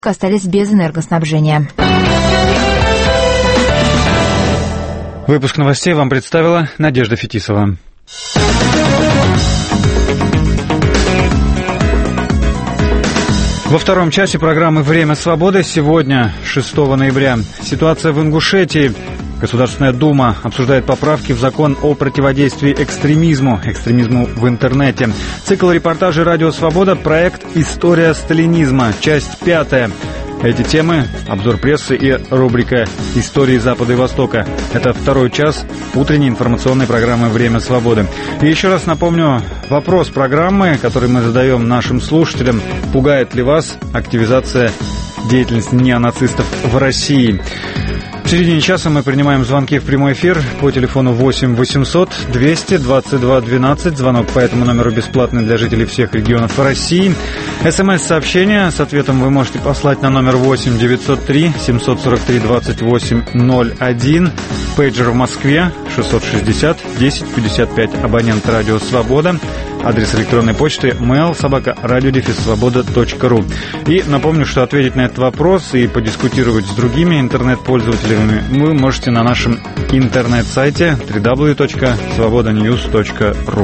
остались без энергоснабжения. Выпуск новостей вам представила Надежда Фетисова. Во втором часе программы «Время свободы» сегодня, 6 ноября. Ситуация в Ингушетии. Государственная Дума обсуждает поправки в закон о противодействии экстремизму в интернете. Цикл репортажей «Радио Свобода», проект «История сталинизма», часть 5. Эти темы, обзор прессы и рубрика «Истории Запада и Востока». Это второй час утренней информационной программы «Время свободы». И еще раз напомню вопрос программы, который мы задаем нашим слушателям. Пугает ли вас активизация деятельности неонацистов в России? В середине часа мы принимаем звонки в прямой эфир по телефону 8 800 222 12. Звонок по этому номеру бесплатный для жителей всех регионов России. СМС-сообщение с ответом вы можете послать на номер 8 903 743 28 01. Пейджер в Москве 660 10 55. Абонент «Радио Свобода». Адрес электронной почты mail@radio-svoboda.ru. И напомню, что ответить на этот вопрос и подискутировать с другими интернет-пользователями вы можете на нашем интернет-сайте www.svobodanews.ru.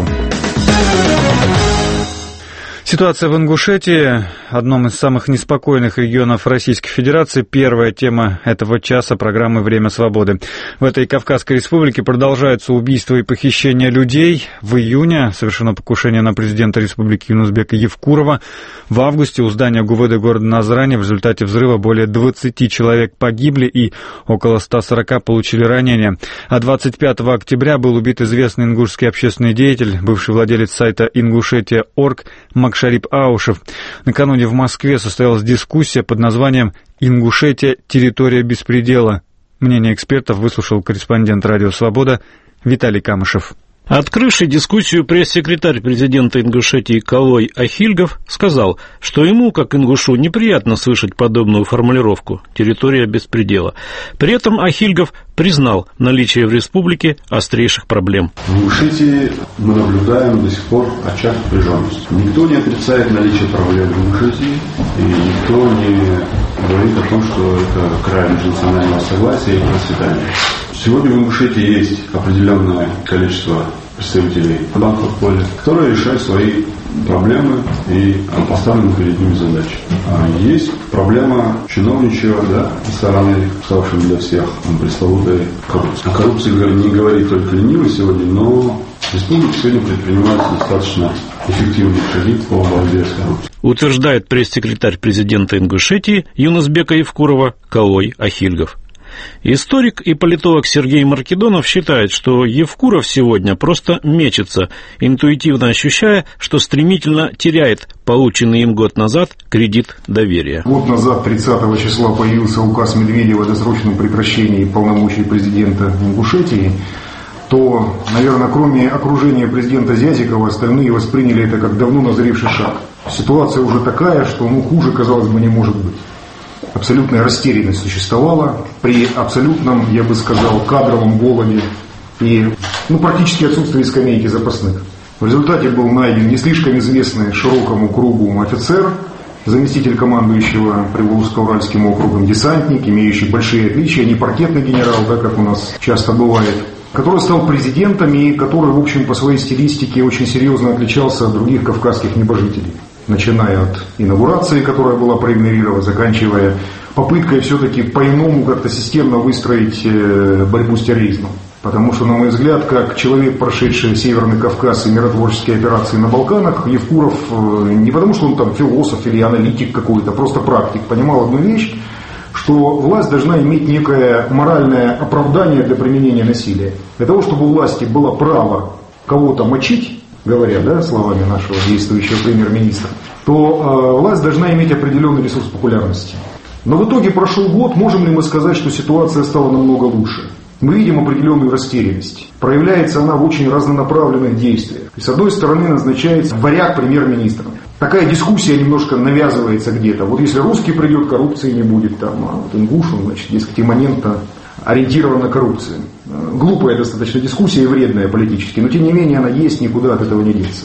Ситуация в Ингушетии, одном из самых неспокойных регионов Российской Федерации, первая тема этого часа программы «Время свободы». В этой Кавказской республике продолжаются убийства и похищения людей. В июне совершено покушение на президента республики Юнусбека Евкурова. В августе у здания ГУВД города Назрани в результате взрыва более 20 человек погибли и около 140 получили ранения. А 25 октября был убит известный ингушский общественный деятель, бывший владелец сайта Ингушетия.орг Макшарип Аушев. Накануне в Москве состоялась дискуссия под названием «Ингушетия. Территория беспредела». Мнение экспертов выслушал корреспондент «Радио Свобода» Виталий Камышев. Открывший дискуссию пресс-секретарь президента Ингушетии Калой Ахильгов сказал, что ему, как ингушу, неприятно слышать подобную формулировку «территория беспредела». При этом Ахильгов признал наличие в республике острейших проблем. В Ингушетии мы наблюдаем до сих пор очаг напряженности. Никто не отрицает наличие проблем в Ингушетии, и никто не говорит о том, что это край межнационального согласия и процветания. Сегодня в Ингушетии есть определенное количество представителей банков поля, которые решают свои проблемы и поставленные перед ними задачи. Есть проблема чиновничьего стороны, ставшей для всех пресловутой коррупции. О коррупции не говорит только ленивый сегодня, но в республике сегодня предпринимаются достаточно эффективные шаги по борьбе с коррупцией. Утверждает пресс-секретарь президента Ингушетии Юнусбека Евкурова Калой Ахильгов. Историк и политолог Сергей Маркедонов считает, что Евкуров сегодня просто мечется, интуитивно ощущая, что стремительно теряет полученный им год назад кредит доверия. Год назад, 30 числа, появился указ Медведева о досрочном прекращении полномочий президента Ингушетии, то, наверное, кроме окружения президента Зязикова, остальные восприняли это как давно назревший шаг. Ситуация уже такая, что хуже, казалось бы, не может быть. Абсолютная растерянность существовала при абсолютном, я бы сказал, кадровом голоде и практически отсутствии скамейки запасных. В результате был найден не слишком известный широкому кругу офицер, заместитель командующего Приволжско-Уральским округом, десантник, имеющий большие отличия, не паркетный генерал, как у нас часто бывает, который стал президентом и который, в общем, по своей стилистике очень серьезно отличался от других кавказских небожителей. Начиная от инаугурации, которая была проигнорирована, заканчивая попыткой все-таки по-иному как-то системно выстроить борьбу с терроризмом. Потому что, на мой взгляд, как человек, прошедший Северный Кавказ и миротворческие операции на Балканах, Евкуров, не потому что он там философ или аналитик какой-то, просто практик, понимал одну вещь, что власть должна иметь некое моральное оправдание для применения насилия. Для того, чтобы у власти было право кого-то мочить, говоря словами нашего действующего премьер-министра, то власть должна иметь определенный ресурс популярности. Но в итоге прошел год, можем ли мы сказать, что ситуация стала намного лучше? Мы видим определенную растерянность. Проявляется она в очень разнонаправленных действиях. И с одной стороны назначается варяг премьер-министром. Такая дискуссия немножко навязывается где-то. Вот если русский придет, коррупции не будет там, а вот ингуш, он, значит, дескать, имманентно ориентирован на коррупцию. Глупая достаточно дискуссия и вредная политически, но тем не менее она есть, никуда от этого не деться.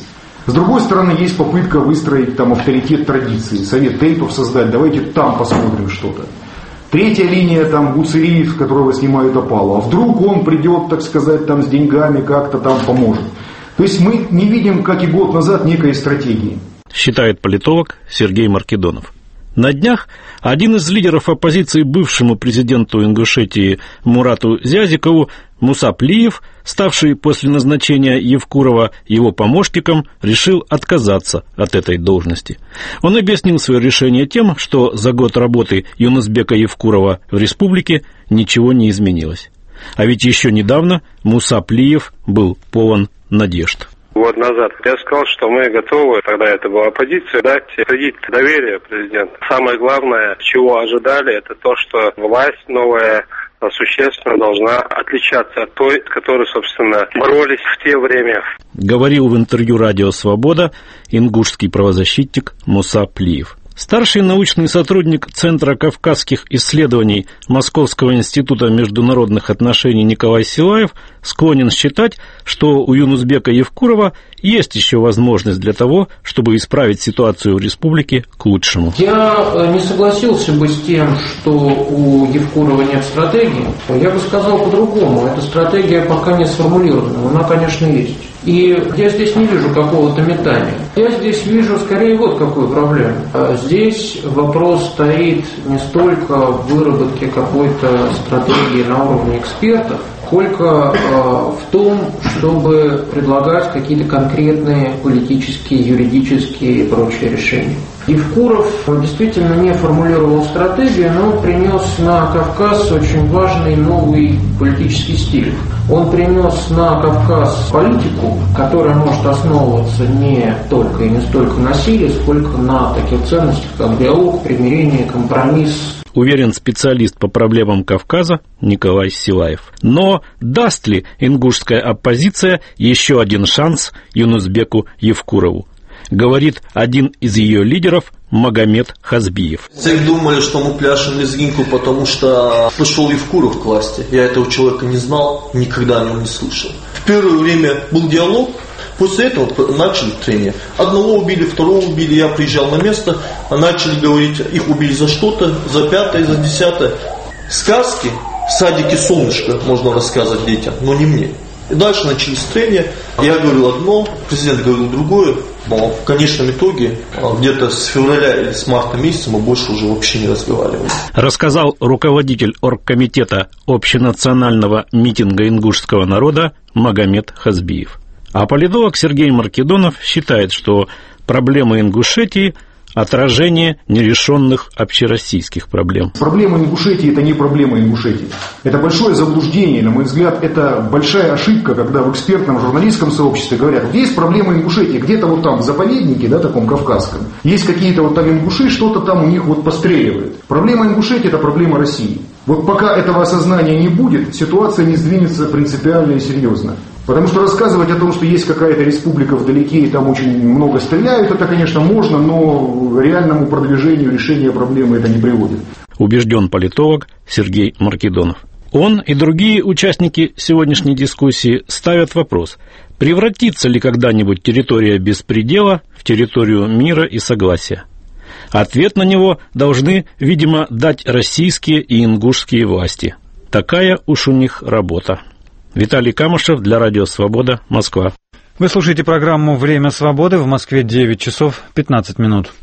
С другой стороны, есть попытка выстроить там авторитет традиции, совет тейпов создать, давайте там посмотрим что-то. Третья линия, там Гуцериев, которого снимают опалу. А вдруг он придет, так сказать, там с деньгами, как-то там поможет. То есть мы не видим, как и год назад, некой стратегии. Считает политолог Сергей Маркедонов. На днях один из лидеров оппозиции бывшему президенту Ингушетии Мурату Зязикову, Муса Плиев, ставший после назначения Евкурова его помощником, решил отказаться от этой должности. Он объяснил свое решение тем, что за год работы Юнусбека Евкурова в республике ничего не изменилось. А ведь еще недавно Муса Плиев был полон надежд. Год назад я сказал, что мы готовы, тогда это была оппозиция, дать кредит доверия президенту. Самое главное, чего ожидали, это то, что власть новая существенно должна отличаться от той, с которой, собственно, боролись в те время. Говорил в интервью «Радио Свобода» ингушский правозащитник Муса Плиев. Старший научный сотрудник Центра кавказских исследований Московского института международных отношений Николай Силаев склонен считать, что у Юнусбека Евкурова есть еще возможность для того, чтобы исправить ситуацию в республике к лучшему. Я не согласился бы с тем, что у Евкурова нет стратегии. Я бы сказал по-другому. Эта стратегия пока не сформулирована, но она, конечно, есть. И я здесь не вижу какого-то метания. Я здесь вижу скорее вот какую проблему. Здесь вопрос стоит не столько в выработке какой-то стратегии на уровне экспертов, сколько в том, чтобы предлагать какие-то конкретные политические, юридические и прочие решения. Евкуров действительно не формулировал стратегию, но принес на Кавказ очень важный новый политический стиль. Он принес на Кавказ политику, которая может основываться не только и не столько на силе, сколько на таких ценностях, как диалог, примирение, компромисс. Уверен специалист по проблемам Кавказа Николай Силаев. Но даст ли ингушская оппозиция еще один шанс Юнусбеку Евкурову? Говорит один из ее лидеров Магомед Хазбиев. Все думали, что мы пляшем лезгинку, потому что пришел Евкуров к власти. Я этого человека не знал, никогда о нем не слышал. В первое время был диалог. После этого начали трение. Одного убили, второго убили. Я приезжал на место, начали говорить, их убили за что-то, за пятое, за десятое. Сказки в садике «Солнышко» можно рассказывать детям, но не мне. И дальше начались трения. Я говорил одно, президент говорил другое. Но в конечном итоге, где-то с февраля или с марта месяца мы больше уже вообще не разговаривали. Рассказал руководитель оргкомитета общенационального митинга ингушского народа Магомед Хазбиев. А политолог Сергей Маркедонов считает, что проблемы Ингушетии – отражение нерешенных общероссийских проблем. Проблема Ингушетии – это не проблема Ингушетии. Это большое заблуждение, на мой взгляд, это большая ошибка, когда в экспертном журналистском сообществе говорят, вот есть проблема Ингушетии, где-то вот там в заповеднике, да, таком кавказском, есть какие-то вот там ингуши, что-то там у них вот постреливает. Проблема Ингушетии – это проблема России. Вот пока этого осознания не будет, ситуация не сдвинется принципиально и серьезно. Потому что рассказывать о том, что есть какая-то республика вдалеке и там очень много стреляют, это, конечно, можно, но реальному продвижению решения проблемы это не приводит. Убежден политолог Сергей Маркедонов. Он и другие участники сегодняшней дискуссии ставят вопрос, превратится ли когда-нибудь территория беспредела в территорию мира и согласия. Ответ на него должны, видимо, дать российские и ингушские власти. Такая уж у них работа. Виталий Камышев для Радио Свобода, Москва. Вы слушаете программу «Время свободы». В Москве 9 часов 15 минут.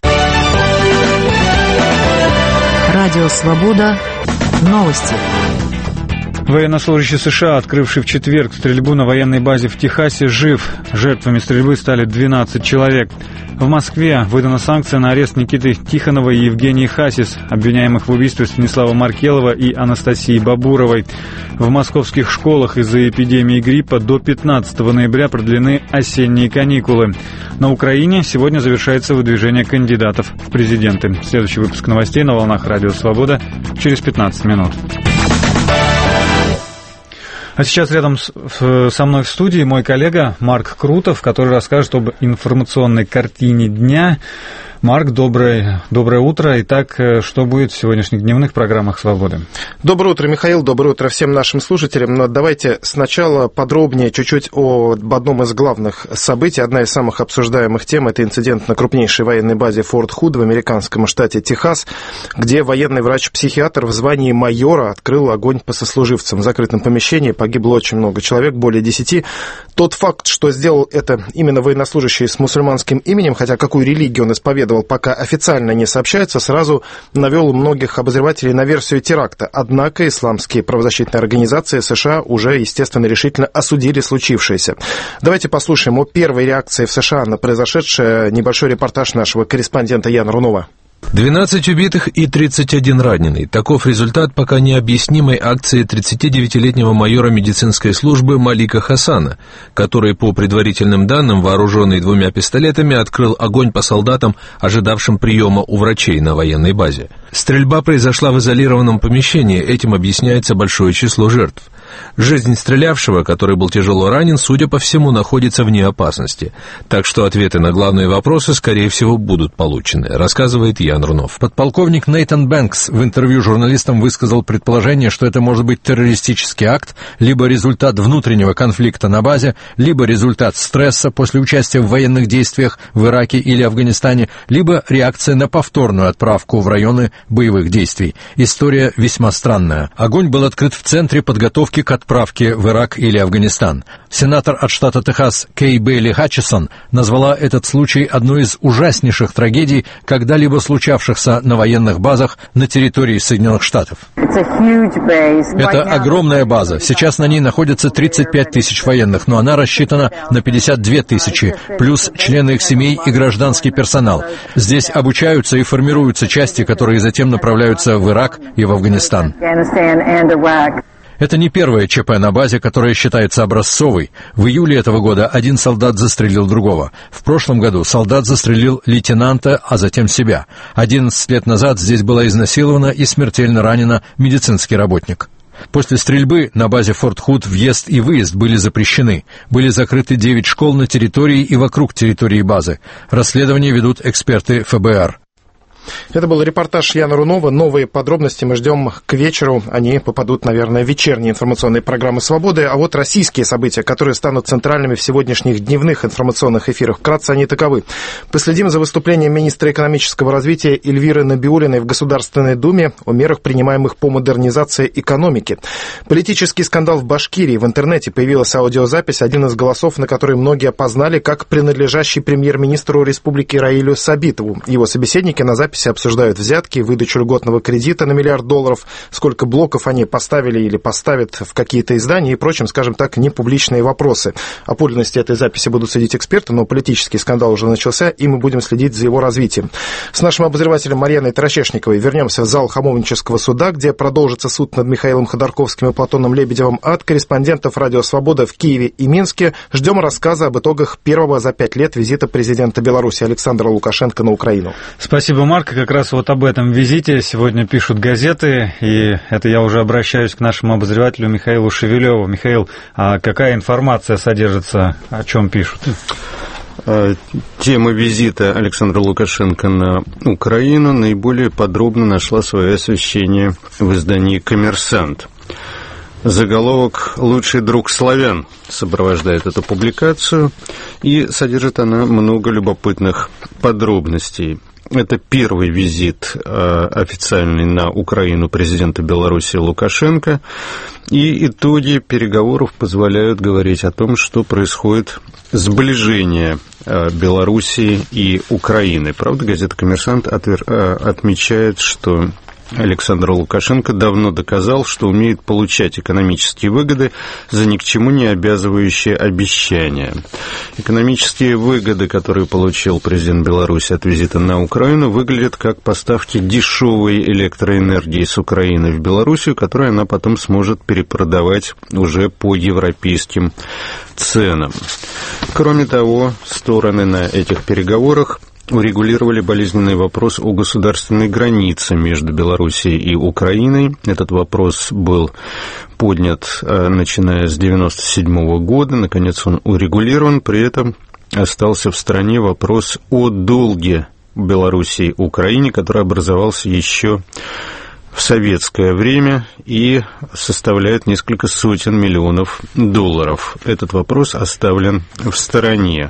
Радио Свобода. Новости. Военнослужащий США, открывший в четверг стрельбу на военной базе в Техасе, жив. Жертвами стрельбы стали 12 человек. В Москве выдана санкция на арест Никиты Тихонова и Евгении Хасис, обвиняемых в убийстве Станислава Маркелова и Анастасии Бабуровой. В московских школах из-за эпидемии гриппа до 15 ноября продлены осенние каникулы. На Украине сегодня завершается выдвижение кандидатов в президенты. Следующий выпуск новостей на волнах Радио Свобода через 15 минут. А сейчас рядом со мной в студии мой коллега Марк Крутов, который расскажет об информационной картине дня. Марк, доброе утро. Итак, что будет в сегодняшних дневных программах «Свободы»? Доброе утро, Михаил. Доброе утро всем нашим слушателям. Но давайте сначала подробнее чуть-чуть об одном из главных событий. Одна из самых обсуждаемых тем – это инцидент на крупнейшей военной базе Форт Худ в американском штате Техас, где военный врач-психиатр в звании майора открыл огонь по сослуживцам. В закрытом помещении погибло очень много человек, более 10. Тот факт, что сделал это именно военнослужащий с мусульманским именем, хотя какую религию он исповедовал, пока официально не сообщается, сразу навел многих обозревателей на версию теракта. Однако исламские правозащитные организации США уже, естественно, решительно осудили случившееся. Давайте послушаем о первой реакции в США на произошедшее. Небольшой репортаж нашего корреспондента Яна Рунова. 12 убитых и 31 раненый. Таков результат пока необъяснимой акции 39-летнего майора медицинской службы Малика Хасана, который, по предварительным данным, вооруженный 2 пистолетами, открыл огонь по солдатам, ожидавшим приема у врачей на военной базе. Стрельба произошла в изолированном помещении, этим объясняется большое число жертв. Жизнь стрелявшего, который был тяжело ранен, судя по всему, находится вне опасности. Так что ответы на главные вопросы, скорее всего, будут получены, рассказывает Ян Рунов. Подполковник Нейтан Бэнкс в интервью журналистам высказал предположение, что это может быть террористический акт, либо результат внутреннего конфликта на базе, либо результат стресса после участия в военных действиях в Ираке или Афганистане, либо реакция на повторную отправку в районы боевых действий. История весьма странная. Огонь был открыт в центре подготовки к отправке в Ирак или Афганистан. Сенатор от штата Техас Кей Бейли Хатчисон назвала этот случай одной из ужаснейших трагедий, когда-либо случавшихся на военных базах на территории Соединенных Штатов. Это огромная база. Сейчас на ней находится 35 тысяч военных, но она рассчитана на 52 тысячи, плюс члены их семей и гражданский персонал. Здесь обучаются и формируются части, которые затем направляются в Ирак и в Афганистан. Это не первое ЧП на базе, которое считается образцовой. В июле этого года один солдат застрелил другого. В прошлом году солдат застрелил лейтенанта, а затем себя. 11 лет назад здесь была изнасилована и смертельно ранена медицинский работник. После стрельбы на базе Форт Худ въезд и выезд были запрещены. Были закрыты 9 школ на территории и вокруг территории базы. Расследование ведут эксперты ФБР. Это был репортаж Яна Рунова. Новые подробности мы ждем к вечеру. Они попадут, наверное, в вечерние информационные программы «Свободы». А вот российские события, которые станут центральными в сегодняшних дневных информационных эфирах. Вкратце они таковы. Последим за выступлением министра экономического развития Эльвиры Набиуллиной в Государственной Думе о мерах, принимаемых по модернизации экономики. Политический скандал в Башкирии. В интернете появилась аудиозапись, один из голосов, на который многие опознали как принадлежащий премьер-министру республики Раилю Сабитову. Его собеседники на записи обсуждают взятки, выдачу льготного кредита на $1 миллиард, сколько блоков они поставили или поставят в какие-то издания и прочим, скажем так, непубличные вопросы. О подлинности этой записи будут судить эксперты, но политический скандал уже начался, и мы будем следить за его развитием. С нашим обозревателем Марьяной Таращешниковой вернемся в зал Хамовнического суда, где продолжится суд над Михаилом Ходорковским и Платоном Лебедевым. От корреспондентов «Радио Свобода» в Киеве и Минске ждем рассказа об итогах первого за 5 лет визита президента Беларуси Александра Лукашенко на Украину. Спасибо, Марк. Как раз вот об этом визите сегодня пишут газеты, и это я уже обращаюсь к нашему обозревателю Михаилу Шевелеву. Михаил, а какая информация содержится, о чем пишут? Тема визита Александра Лукашенко на Украину наиболее подробно нашла свое освещение в издании «Коммерсант». Заголовок «Лучший друг славян» сопровождает эту публикацию, и содержит она много любопытных подробностей. Это первый визит официальный на Украину президента Беларуси Лукашенко, и итоги переговоров позволяют говорить о том, что происходит сближение Белоруссии и Украины. Правда, газета «Коммерсант» отмечает, что Александр Лукашенко давно доказал, что умеет получать экономические выгоды за ни к чему не обязывающие обещания. Экономические выгоды, которые получил президент Беларуси от визита на Украину, выглядят как поставки дешевой электроэнергии с Украины в Белоруссию, которую она потом сможет перепродавать уже по европейским ценам. Кроме того, стороны на этих переговорах урегулировали болезненный вопрос о государственной границе между Белоруссией и Украиной. Этот вопрос был поднят, начиная с 1997 года. Наконец он урегулирован. При этом остался в стране вопрос о долге Белоруссии, Украине, который образовался еще в советское время и составляет несколько сотен миллионов долларов. Этот вопрос оставлен в стороне.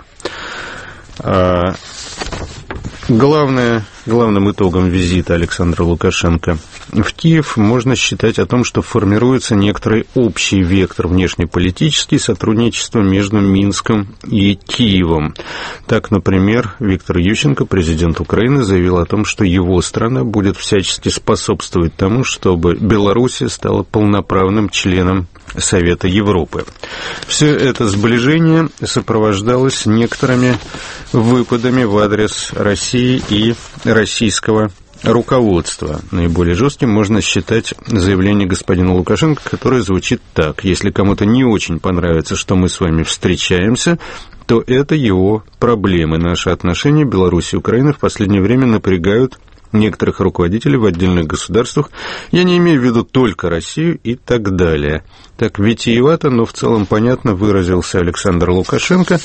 Главным итогом визита Александра Лукашенко в Киев можно считать о том, что формируется некоторый общий вектор внешнеполитический сотрудничества между Минском и Киевом. Так, например, Виктор Ющенко, президент Украины, заявил о том, что его страна будет всячески способствовать тому, чтобы Белоруссия стала полноправным членом Совета Европы. Все это сближение сопровождалось некоторыми выпадами в адрес России и российского руководства. Наиболее жестким можно считать заявление господина Лукашенко, которое звучит так: если кому-то не очень понравится, что мы с вами встречаемся, то это его проблемы. Наши отношения Беларуси и Украины в последнее время напрягают некоторых руководителей в отдельных государствах. Я не имею в виду только Россию и так далее. Так витиевато, но в целом понятно выразился Александр Лукашенко.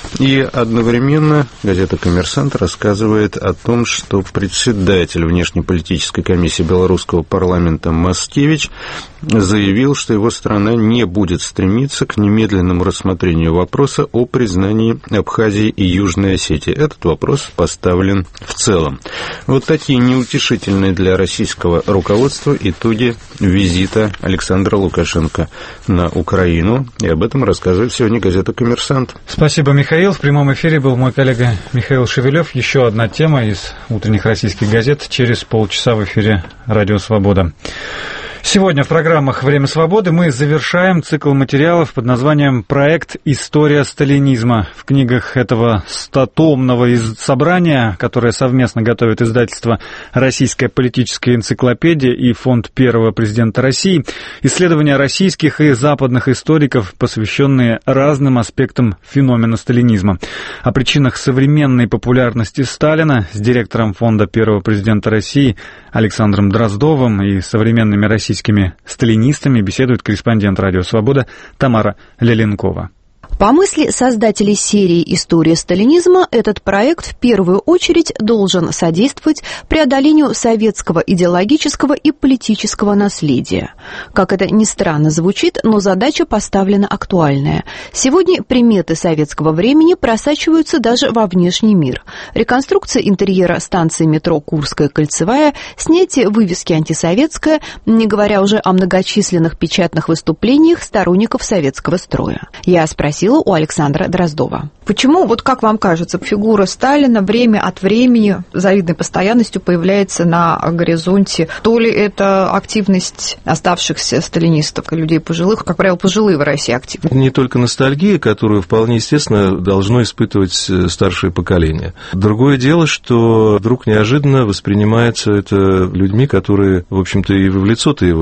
И одновременно газета «Коммерсант» рассказывает о том, что председатель внешнеполитической комиссии белорусского парламента Маскевич заявил, что его страна не будет стремиться к немедленному рассмотрению вопроса о признании Абхазии и Южной Осетии. Этот вопрос поставлен в целом. Вот такие неутешительные для российского руководства итоги визита Александра Лукашенко на Украину. И об этом рассказывает сегодня газета «Коммерсант». Спасибо, Михаил. В прямом эфире был мой коллега Михаил Шевелев. Еще одна тема из утренних российских газет через полчаса в эфире «Радио Свобода». Сегодня в программах «Время свободы» мы завершаем цикл материалов под названием «Проект «История сталинизма». В книгах этого 100-томного собрания, которое совместно готовит издательство «Российская политическая энциклопедия» и Фонд первого президента России, исследования российских и западных историков, посвященные разным аспектам феномена сталинизма. О причинах современной популярности Сталина с директором Фонда первого президента России Александром Дроздовым и современными российскими сталинистами беседует корреспондент «Радио Свобода» Тамара Леленкова. По мысли создателей серии «История сталинизма», этот проект в первую очередь должен содействовать преодолению советского идеологического и политического наследия. Как это ни странно звучит, но задача поставлена актуальная. Сегодня приметы советского времени просачиваются даже во внешний мир. Реконструкция интерьера станции метро «Курская кольцевая», снятие вывески «Антисоветская», не говоря уже о многочисленных печатных выступлениях сторонников советского строя. Я спросила у Александра Дроздова. Почему, вот как вам кажется, фигура Сталина время от времени с завидной постоянностью появляется на горизонте? То ли это активность оставшихся сталинистов, людей пожилых, как правило, пожилые в России активны? Не только ностальгия, которую вполне естественно должно испытывать старшее поколение. Другое дело, что вдруг неожиданно воспринимается это людьми, которые, в общем-то, и в лицо-то его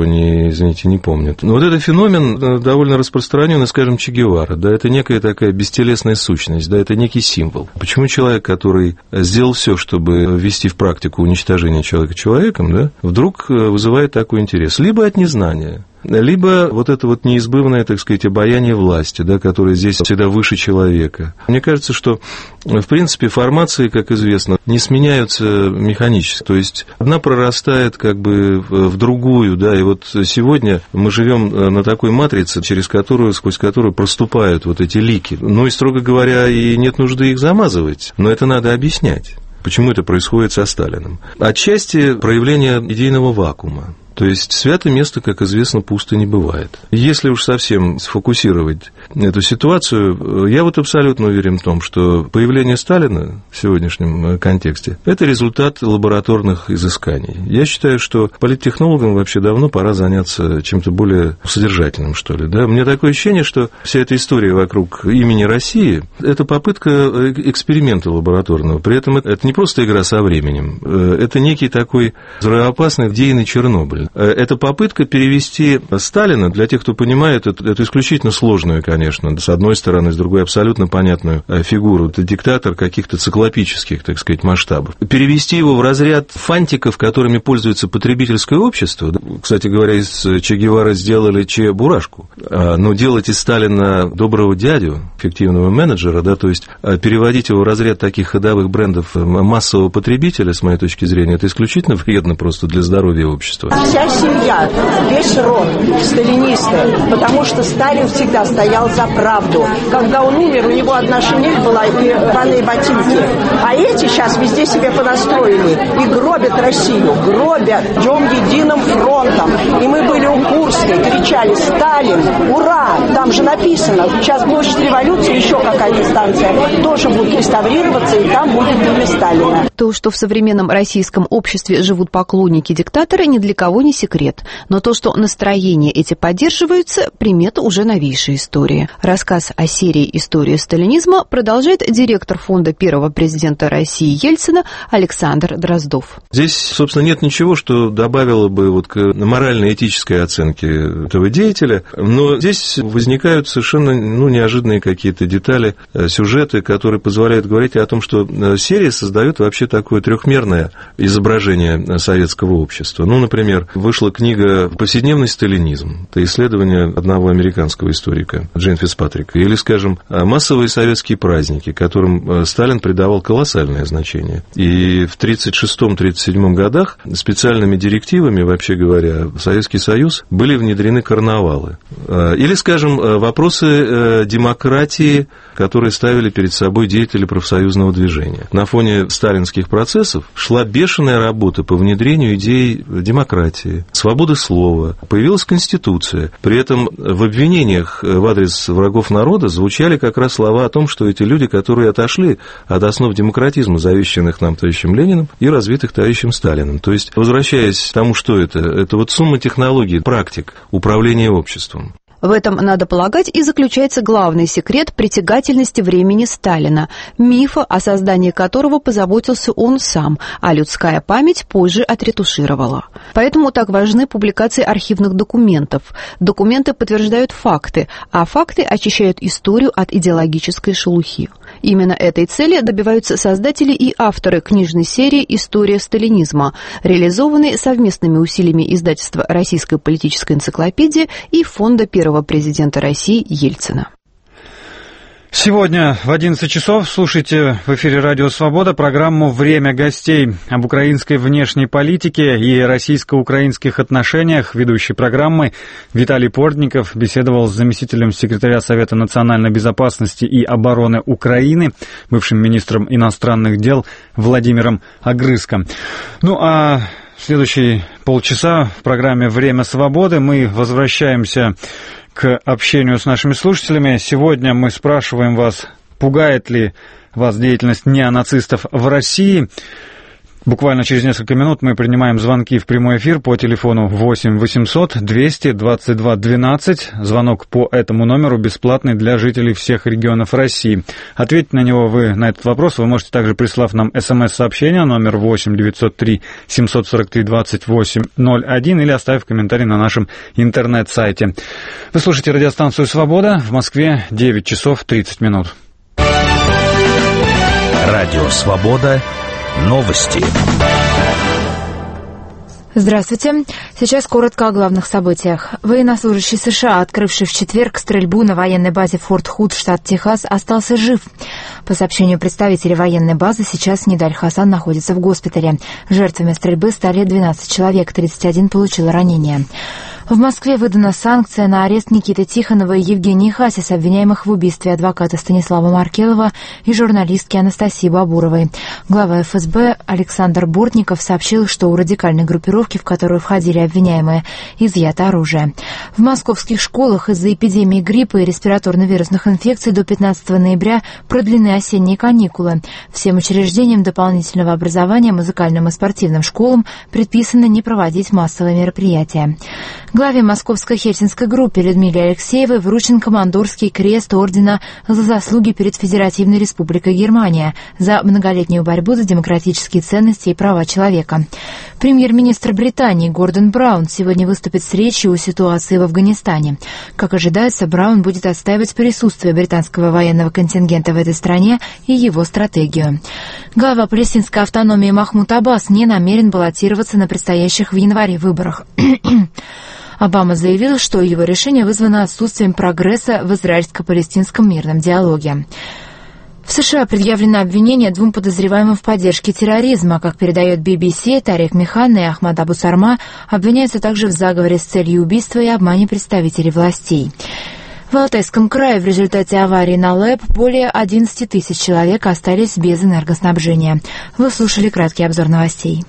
не помнят. Но вот этот феномен довольно распространенный, скажем, Че Гевара, да, это некая такая бестелесная сущность, да, это некий символ. Почему человек, который сделал все, чтобы ввести в практику уничтожение человека человеком, да, вдруг вызывает такой интерес? Либо от незнания, либо вот это вот неизбывное, так сказать, обаяние власти, да, которое здесь всегда выше человека. Мне кажется, что, в принципе, формации, как известно, не сменяются механически. То есть одна прорастает как бы в другую, да, и вот сегодня мы живем на такой матрице, сквозь которую проступают вот эти лики. Ну и, строго говоря, и нет нужды их замазывать, но это надо объяснять. Почему это происходит со Сталиным? Отчасти проявление идейного вакуума. То есть святое место, как известно, пусто не бывает. Если уж совсем сфокусировать эту ситуацию, я вот абсолютно уверен в том, что появление Сталина в сегодняшнем контексте – это результат лабораторных изысканий. Я считаю, что политтехнологам вообще давно пора заняться чем-то более содержательным, что ли. Да? У меня такое ощущение, что вся эта история вокруг имени России – это попытка эксперимента лабораторного. При этом это не просто игра со временем, это некий такой взрывоопасный идейный Чернобыль. мысль. Это попытка перевести Сталина, для тех, кто понимает, это исключительно сложную, конечно, с одной стороны, с другой абсолютно понятную фигуру. Это диктатор каких-то циклопических, так сказать, масштабов. Перевести его в разряд фантиков, которыми пользуется потребительское общество. Кстати говоря, из Че Гевары сделали Че Бурашку. Но делать из Сталина доброго дядю, эффективного менеджера, да, то есть переводить его в разряд таких ходовых брендов массового потребителя, с моей точки зрения, это исключительно вредно просто для здоровья общества. Вся семья, весь род сталинисты, потому что Сталин всегда стоял за правду. Когда он умер, у него одна шинель была и рваные ботинки. А эти сейчас везде себе понастроили и гробят Россию, гробят, идем единым фронтом. И мы были у Курской, кричали: «Сталин, ура!» Там же написано, сейчас площадь Революции, еще какая-то станция, тоже будет реставрироваться, и там будет имя Сталина. То, что в современном российском обществе живут поклонники диктатора, ни для кого не секрет. Но то, что настроения эти поддерживаются, примета уже новейшей истории. Рассказ о серии «История сталинизма» продолжает директор фонда первого президента России Ельцина Александр Дроздов. Здесь, собственно, нет ничего, что добавило бы вот к морально-этической оценке этого деятеля, но здесь возникают совершенно неожиданные какие-то детали, сюжеты, которые позволяют говорить о том, что серия создает вообще такое трехмерное изображение советского общества. Например, вышла книга «Повседневный сталинизм». Это исследование одного американского историка Джейн Фицпатрика. Или, скажем, массовые советские праздники, которым Сталин придавал колоссальное значение. И в 1936-1937 годах специальными директивами, вообще говоря, в Советский Союз были внедрены карнавалы. Или, скажем, вопросы демократии, которые ставили перед собой деятели профсоюзного движения. На фоне сталинских процессов шла бешеная работа по внедрению идей демократии, свободы слова. Появилась Конституция. При этом в обвинениях в адрес врагов народа звучали как раз слова о том, что эти люди, которые отошли от основ демократизма, завещанных нам товарищем Лениным и развитых товарищем Сталиным. То есть, возвращаясь к тому, что это вот сумма технологий, практик управления обществом. В этом, надо полагать, и заключается главный секрет притягательности времени Сталина, мифа, о создании которого позаботился он сам, а людская память позже отретушировала. Поэтому так важны публикации архивных документов. Документы подтверждают факты, а факты очищают историю от идеологической шелухи. Именно этой цели добиваются создатели и авторы книжной серии «История сталинизма», реализованной совместными усилиями издательства «Российская политическая энциклопедия» и фонда первого президента России Ельцина. Сегодня в 11 часов слушайте в эфире «Радио Свобода» программу «Время гостей» об украинской внешней политике и российско-украинских отношениях. Ведущий программы Виталий Портников беседовал с заместителем секретаря Совета национальной безопасности и обороны Украины, бывшим министром иностранных дел Владимиром Огрызко. А в следующие полчаса в программе «Время свободы» мы возвращаемся к общению с нашими слушателями. Сегодня мы спрашиваем вас, пугает ли вас деятельность неонацистов в России. Буквально через несколько минут мы принимаем звонки в прямой эфир по телефону 8 800 222 12. Звонок по этому номеру бесплатный для жителей всех регионов России. Ответить на него на этот вопрос вы можете также, прислав нам смс-сообщение номер 8 903 743 28 01 или оставив комментарий на нашем интернет-сайте. Вы слушаете радиостанцию «Свобода». В Москве 9 часов 30 минут. Радио «Свобода». Новости. Здравствуйте. Сейчас коротко о главных событиях. Военнослужащий США, открывший в четверг стрельбу на военной базе Форт Худ, штат Техас, остался жив. По сообщению представителей военной базы, сейчас Нидаль Хасан находится в госпитале. Жертвами стрельбы стали 12 человек, 31 получил ранения. В Москве выдана санкция на арест Никиты Тихонова и Евгении Хасис, обвиняемых в убийстве адвоката Станислава Маркелова и журналистки Анастасии Бабуровой. Глава ФСБ Александр Бортников сообщил, что у радикальной группировки, в которую входили обвиняемые, изъято оружие. В московских школах из-за эпидемии гриппа и респираторно-вирусных инфекций до 15 ноября продлены осенние каникулы. Всем учреждениям дополнительного образования, музыкальным и спортивным школам предписано не проводить массовые мероприятия. Главе Московской Хельсинской группы Людмиле Алексеевой вручен командорский крест ордена за заслуги перед Федеративной Республикой Германия за многолетнюю борьбу за демократические ценности и права человека. Премьер-министр Британии Гордон Браун сегодня выступит с речью о ситуации в Афганистане. Как ожидается, Браун будет отстаивать присутствие британского военного контингента в этой стране и его стратегию. Глава палестинской автономии Махмуд Аббас не намерен баллотироваться на предстоящих в январе выборах. Обама заявил, что его решение вызвано отсутствием прогресса в израильско-палестинском мирном диалоге. В США предъявлено обвинение 2 подозреваемым в поддержке терроризма. Как передает BBC, Тарек Михан и Ахмад Абу Сарма обвиняются также в заговоре с целью убийства и обмане представителей властей. В Алтайском крае в результате аварии на ЛЭП более 11 тысяч человек остались без энергоснабжения. Вы слушали краткий обзор новостей.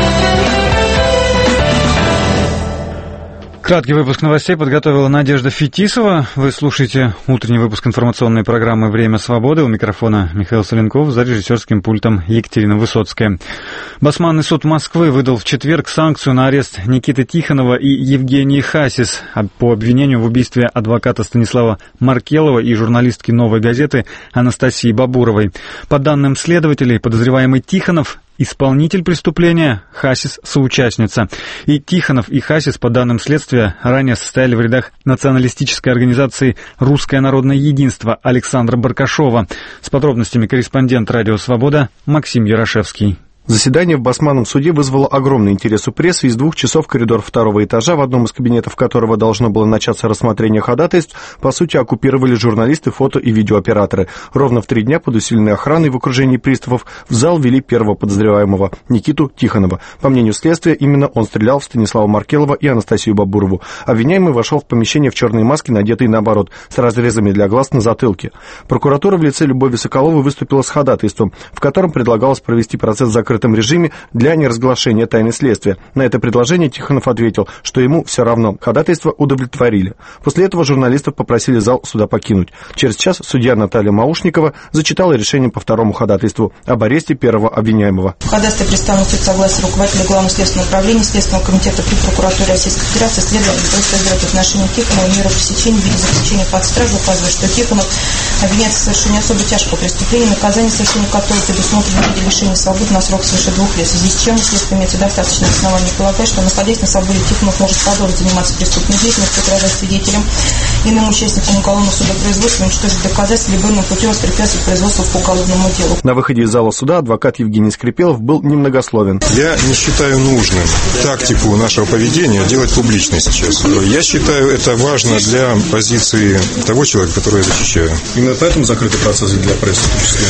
Краткий выпуск новостей подготовила Надежда Фетисова. Вы слушаете утренний выпуск информационной программы «Время свободы». У микрофона Михаил Соленков, за режиссерским пультом Екатерина Высоцкая. Басманный суд Москвы выдал в четверг санкцию на арест Никиты Тихонова и Евгении Хасис по обвинению в убийстве адвоката Станислава Маркелова и журналистки «Новой газеты» Анастасии Бабуровой. По данным следователей, подозреваемый Тихонов — исполнитель преступления, Хасис — соучастница. И Тихонов, и Хасис, по данным следствия, ранее состояли в рядах националистической организации «Русское народное единство» Александра Баркашова. С подробностями корреспондент «Радио Свобода» Максим Ярошевский. Заседание в Басманном суде вызвало огромный интерес у прессы. Из 2 часов коридор 2-го этажа, в одном из кабинетов которого должно было начаться рассмотрение ходатайств, по сути, оккупировали журналисты, фото- и видеооператоры. Ровно в 3 дня под усиленной охраной в окружении приставов в зал ввели первого подозреваемого, Никиту Тихонова. По мнению следствия, именно он стрелял в Станислава Маркелова и Анастасию Бабурову. Обвиняемый вошел в помещение в черной маске, надетой наоборот, с разрезами для глаз на затылке. Прокуратура в лице Любови Соколовой выступила с ходатайством, в котором предлагалось провести процесс в закрытом режиме для неразглашения тайны следствия. На это предложение Тихонов ответил, что ему все равно. Ходатайство удовлетворили. После этого журналистов попросили зал суда покинуть. Через час судья Наталья Маушникова зачитала решение по 2-му ходатайству об аресте первого обвиняемого. В ходатайстве представлен в суд согласие руководителя Главного следственного управления Следственного комитета при прокуратуре Российской Федерации следователя просит избрать в отношении Тихонова меру пресечения в виде заключения под стражу, указывая, что Тихонов обвиняется в совершении особо тяжкого преступления, наказание совершения которого предусмотрено в виде лишения свободы на срок свыше 2 лет, в связи с чем следствие имеется достаточно оснований полагать, что, находясь на свободе, Тихонов может продолжить заниматься преступной деятельностью, угрожать свидетелям, иным участникам уголовного судопроизводства, уничтожить доказательства, либо иным путем воспрепятствовать производству по уголовному делу. На выходе из зала суда адвокат Евгений Скрипелов был немногословен. Я не считаю нужным тактику нашего поведения делать публичной сейчас. Я считаю, это важно для позиции того человека, которого я защищаю. Именно поэтому закрытый процесс для прессы в том числе?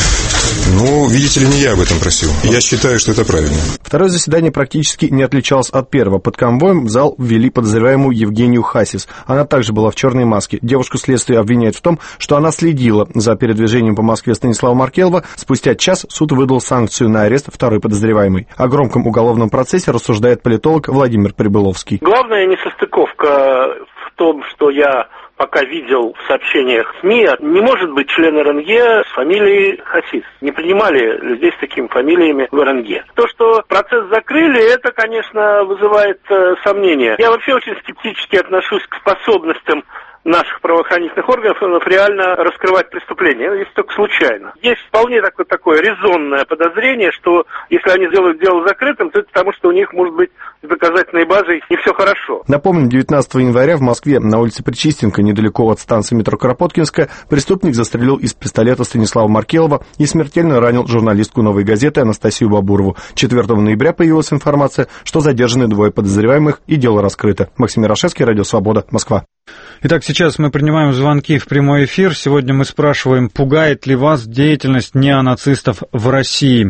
Ну, видите ли, не я об этом просил. Я считаю, что это правильно. Второе заседание практически не отличалось от первого. Под конвоем в зал ввели подозреваемую Евгению Хасис. Она также была в черной маске. Девушку следствие обвиняет в том, что она следила за передвижением по Москве Станислава Маркелова. Спустя час суд выдал санкцию на арест второй подозреваемой. О громком уголовном процессе рассуждает политолог Владимир Прибыловский. Главная несостыковка в том, что я пока видел в сообщениях СМИ, не может быть член РНГ с фамилией Хасис. Не принимали людей с такими фамилиями в РНГ. То, что процесс закрыли, это, конечно, вызывает сомнения. Я вообще очень скептически отношусь к способностям наших правоохранительных органов реально раскрывать преступления, если только случайно. Есть вполне такое резонное подозрение, что если они делают дело закрытым, то это потому, что у них, может быть, с доказательной базой не все хорошо. Напомним, 19 января в Москве на улице Причистенко, недалеко от станции метро Кропоткинская, преступник застрелил из пистолета Станислава Маркелова и смертельно ранил журналистку «Новой газеты» Анастасию Бабурову. 4 ноября появилась информация, что задержаны 2 подозреваемых и дело раскрыто. Максим Ярошевский, Радио Свобода, Москва. Итак, сейчас мы принимаем звонки в прямой эфир. Сегодня мы спрашиваем, пугает ли вас деятельность неонацистов в России.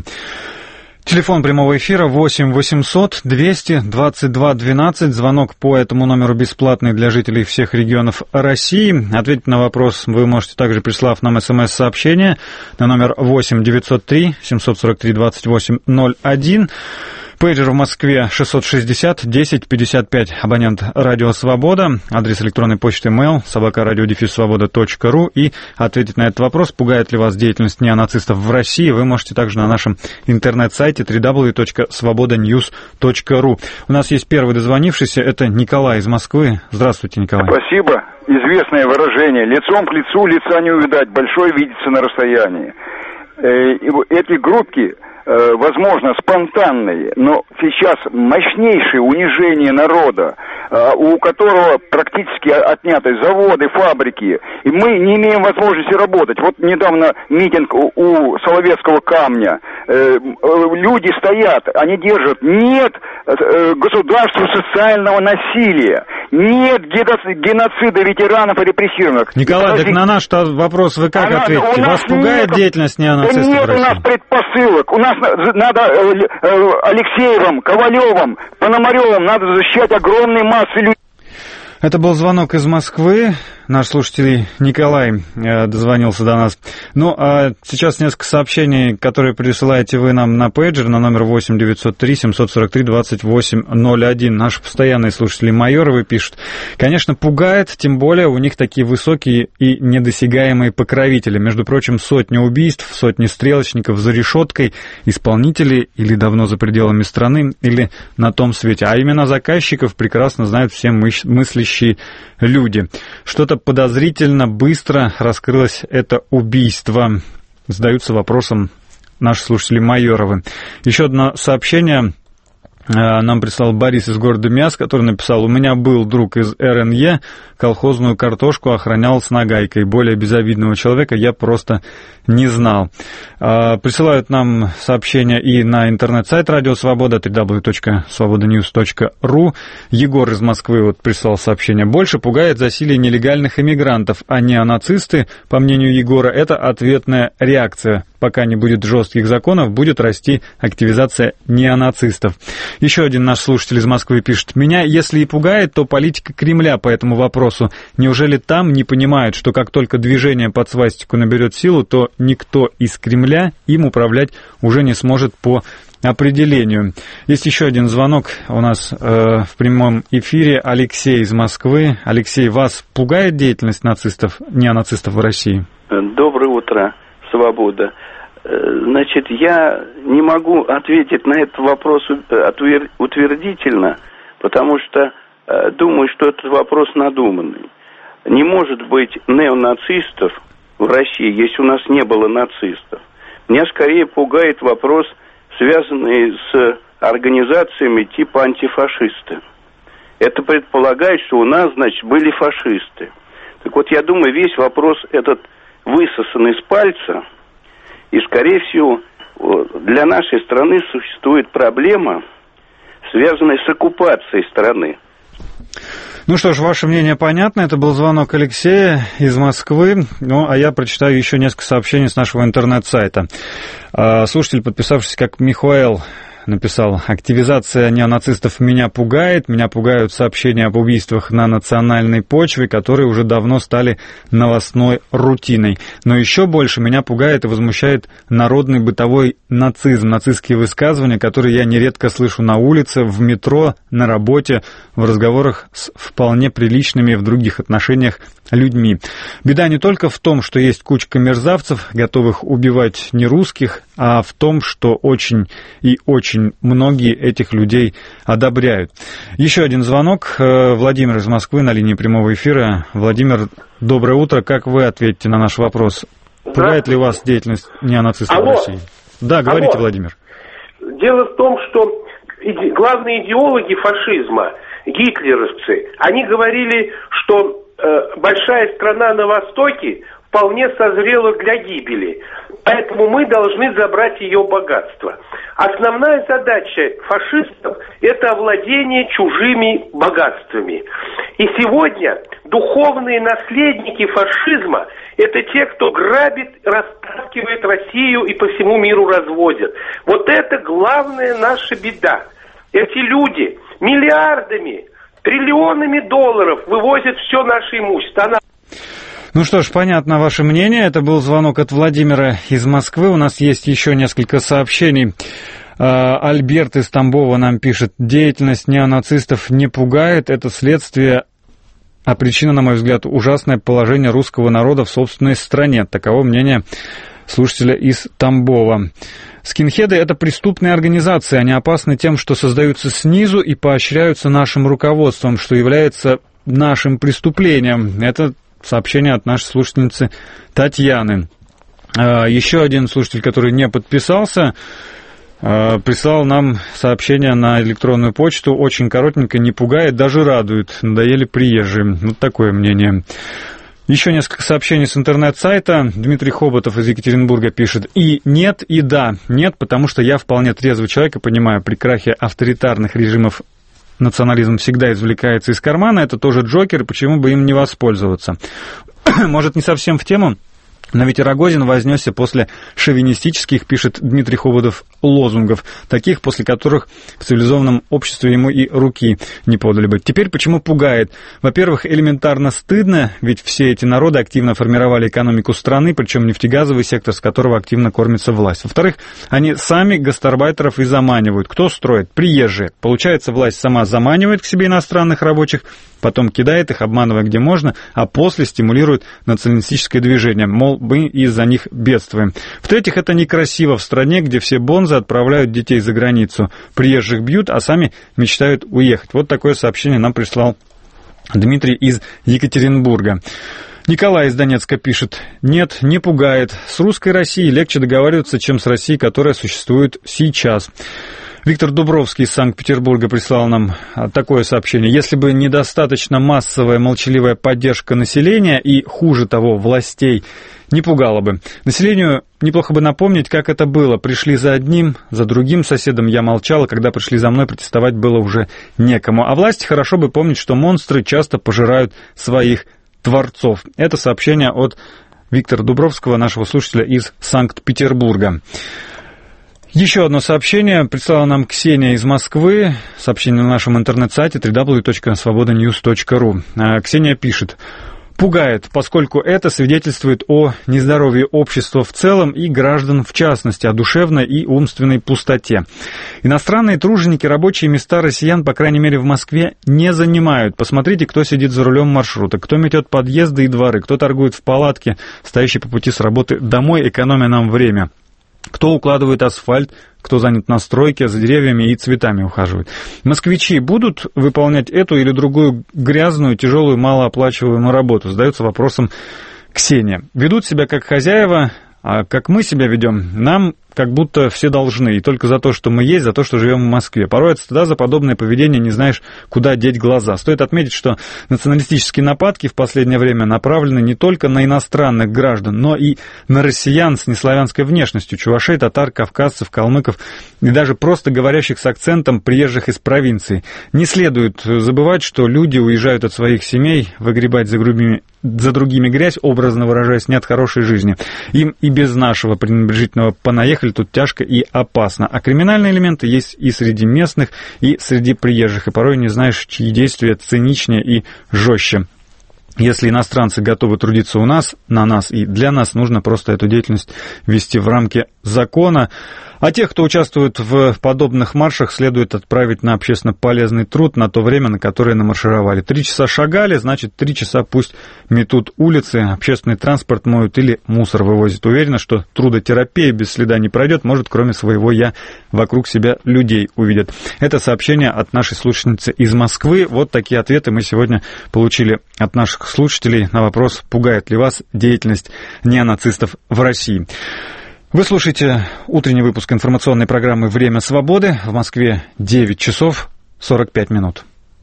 Телефон прямого эфира 8 800 200 22 12. Звонок по этому номеру бесплатный для жителей всех регионов России. Ответить на вопрос вы можете также, прислав нам смс-сообщение на номер 8 903 743 28 01. Пейджер в Москве 660-10-55. Абонент «Радио Свобода». Адрес электронной почты mail @radio-svoboda.ru. И ответить на этот вопрос, пугает ли вас деятельность неонацистов в России, вы можете также на нашем интернет-сайте www.svobodanews.ru. У нас есть первый дозвонившийся, это Николай из Москвы. Здравствуйте, Николай. Спасибо. Известное выражение. Лицом к лицу лица не увидать, большое видится на расстоянии. Эти группки, возможно, спонтанные, но сейчас мощнейшее унижение народа, у которого практически отняты заводы, фабрики, и мы не имеем возможности работать. Вот недавно митинг у Соловецкого камня. Люди стоят, они держат. Нет государства социального насилия, нет геноцида ветеранов и репрессированных. Николай, так на наш вопрос вы как ответите? Вас пугает деятельность неонацистов в России? Нет у нас предпосылок. У нас надо Алексеевым, Ковалевым, Пономаревым надо защищать огромные массы людей. Это был звонок из Москвы. Наш слушатель Николай дозвонился до нас. Ну, а сейчас несколько сообщений, которые присылаете вы нам на пейджер на номер 8-903-743-28-01. Наши постоянные слушатели Майоровы пишут. Конечно, пугает, тем более у них такие высокие и недосягаемые покровители. Между прочим, сотни убийств, сотни стрелочников за решеткой, исполнители или давно за пределами страны, или на том свете. А имена заказчиков прекрасно знают все мыслящие люди. Что-то подозрительно быстро раскрылось это убийство. Задаются вопросом наши слушатели Майоровы. Еще одно сообщение нам прислал Борис из города Миас, который написал: «У меня был друг из РНЕ, колхозную картошку охранял с нагайкой. Более безобидного человека я просто не знал». Присылают нам сообщения и на интернет-сайт Радио Свобода, www.svobodanews.ru. Егор из Москвы вот прислал сообщение. «Больше пугает засилие нелегальных иммигрантов, а неонацисты, по мнению Егора, это ответная реакция. Пока не будет жестких законов, будет расти активизация неонацистов». Еще один наш слушатель из Москвы пишет: «Меня, если и пугает, то политика Кремля по этому вопросу. Неужели там не понимают, что как только движение под свастику наберет силу, то никто из Кремля им управлять уже не сможет по определению?» Есть еще один звонок у нас в прямом эфире. Алексей из Москвы. Алексей, вас пугает деятельность нацистов, неонацистов в России? Доброе утро, Свобода. Значит, я не могу ответить на этот вопрос утвердительно, потому что думаю, что этот вопрос надуманный. Не может быть неонацистов в России, если у нас не было нацистов. Меня скорее пугает вопрос, связанный с организациями типа антифашисты. Это предполагает, что у нас, значит, были фашисты. Так вот, я думаю, весь вопрос этот высосан из пальца. И, скорее всего, для нашей страны существует проблема, связанная с оккупацией страны. Ну что ж, ваше мнение понятно. Это был звонок Алексея из Москвы. Ну, а я прочитаю еще несколько сообщений с нашего интернет-сайта. Слушатель, подписавшийся как Михаил, написал: «Активизация неонацистов меня пугает. Меня пугают сообщения об убийствах на национальной почве, которые уже давно стали новостной рутиной. Но еще больше меня пугает и возмущает народный бытовой нацизм, нацистские высказывания, которые я нередко слышу на улице, в метро, на работе, в разговорах с вполне приличными в других отношениях людьми. Беда не только в том, что есть кучка мерзавцев, готовых убивать нерусских, а в том, что очень и очень многие этих людей одобряют». Еще один звонок. Владимир из Москвы на линии прямого эфира. Владимир, доброе утро. Как вы ответите на наш вопрос? Пугает ли вас деятельность неонацистов в России? Да, говорите, Владимир. Дело в том, что главные идеологи фашизма, гитлеровцы, они говорили, что большая страна на Востоке вполне созрела для гибели, поэтому мы должны забрать ее богатство. Основная задача фашистов – это овладение чужими богатствами. И сегодня духовные наследники фашизма – это те, кто грабит, растаскивает Россию и по всему миру разводит. Вот это главная наша беда. Эти люди миллиардами, триллионами долларов вывозят все наше имущество. Ну что ж, понятно ваше мнение. Это был звонок от Владимира из Москвы. У нас есть еще несколько сообщений. Альберт из Тамбова нам пишет: деятельность неонацистов не пугает, это следствие, а причина, на мой взгляд, ужасное положение русского народа в собственной стране. Таково мнение слушателя из Тамбова. Скинхеды – это преступные организации, они опасны тем, что создаются снизу и поощряются нашим руководством, что является нашим преступлением. Это сообщение от нашей слушательницы Татьяны. Еще один слушатель, который не подписался, прислал нам сообщение на электронную почту. Очень коротенько, не пугает, даже радует. Надоели приезжие. Вот такое мнение. Еще несколько сообщений с интернет-сайта. Дмитрий Хоботов из Екатеринбурга пишет: и нет, и да. Нет, потому что я вполне трезвый человек и понимаю, при крахе авторитарных режимов национализм всегда извлекается из кармана. Это тоже Джокер, и почему бы им не воспользоваться? Может, не совсем в тему, но ведь и Рогозин вознесся после шовинистических, пишет Дмитрий Хоботов, лозунгов, таких, после которых в цивилизованном обществе ему и руки не подали бы. Теперь почему пугает? Во-первых, элементарно стыдно, ведь все эти народы активно формировали экономику страны, причем нефтегазовый сектор, с которого активно кормится власть. Во-вторых, они сами гастарбайтеров и заманивают. Кто строит? Приезжие. Получается, власть сама заманивает к себе иностранных рабочих, потом кидает их, обманывая где можно, а после стимулирует националистическое движение. Мол, мы из-за них бедствуем. В-третьих, это некрасиво в стране, где все бонзы отправляют детей за границу. Приезжих бьют, а сами мечтают уехать. Вот такое сообщение нам прислал Дмитрий из Екатеринбурга. Николай из Донецка пишет: нет, не пугает. С русской Россией легче договариваться, чем с Россией, которая существует сейчас. Виктор Дубровский из Санкт-Петербурга прислал нам такое сообщение. Если бы недостаточно массовая молчаливая поддержка населения и, хуже того, властей, не пугало бы. Населению неплохо бы напомнить, как это было. Пришли за одним, за другим соседом я молчал, а когда пришли за мной, протестовать было уже некому. А власти хорошо бы помнить, что монстры часто пожирают своих творцов. Это сообщение от Виктора Дубровского, нашего слушателя из Санкт-Петербурга. Еще одно сообщение прислала нам Ксения из Москвы. Сообщение на нашем интернет-сайте www.svobodanews.ru. Ксения пишет: пугает, поскольку это свидетельствует о нездоровье общества в целом и граждан в частности, о душевной и умственной пустоте. Иностранные труженики рабочие места россиян, по крайней мере в Москве, не занимают. Посмотрите, кто сидит за рулем маршрута, кто метет подъезды и дворы, кто торгует в палатке, стоящей по пути с работы домой, экономя нам время. Кто укладывает асфальт, кто занят на стройке, за деревьями и цветами ухаживает. Москвичи будут выполнять эту или другую грязную, тяжелую, малооплачиваемую работу? Задается вопросом Ксения. Ведут себя как хозяева, а как мы себя ведем, нам как будто все должны. И только за то, что мы есть, за то, что живем в Москве. Порой от стыда за подобное поведение не знаешь, куда деть глаза. Стоит отметить, что националистические нападки в последнее время направлены не только на иностранных граждан, но и на россиян с неславянской внешностью, чувашей, татар, кавказцев, калмыков и даже просто говорящих с акцентом приезжих из провинции. Не следует забывать, что люди уезжают от своих семей выгребать за другими грязь, образно выражаясь, не от хорошей жизни. Им и без нашего пренебрежительного «понаехали» тут тяжко и опасно. А криминальные элементы есть и среди местных, и среди приезжих. И порой не знаешь, чьи действия циничнее и жестче. Если иностранцы готовы трудиться у нас, на нас и для нас, нужно просто эту деятельность ввести в рамки закона. А тех, кто участвует в подобных маршах, следует отправить на общественно полезный труд на то время, на которое намаршировали. 3 часа шагали, значит, 3 часа пусть метут улицы, общественный транспорт моют или мусор вывозят. Уверена, что трудотерапия без следа не пройдет, может, кроме своего «я» вокруг себя людей увидят. Это сообщение от нашей слушательницы из Москвы. Вот такие ответы мы сегодня получили от наших слушателей на вопрос, пугает ли вас деятельность неонацистов в России. Вы слушаете утренний выпуск информационной программы «Время свободы». В Москве 9 часов 45 минут.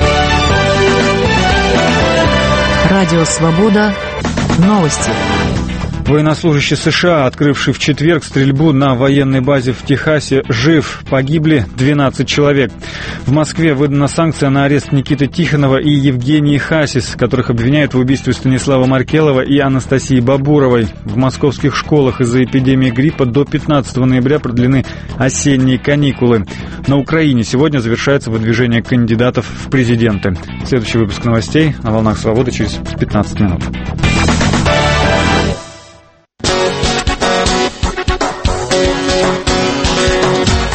Радио «Свобода». Новости. Военнослужащий США, открывший в четверг стрельбу на военной базе в Техасе, жив. Погибли 12 человек. В Москве выдана санкция на арест Никиты Тихонова и Евгении Хасис, которых обвиняют в убийстве Станислава Маркелова и Анастасии Бабуровой. В московских школах из-за эпидемии гриппа до 15 ноября продлены осенние каникулы. На Украине сегодня завершается выдвижение кандидатов в президенты. Следующий выпуск новостей на «Волнах Свободы» через 15 минут.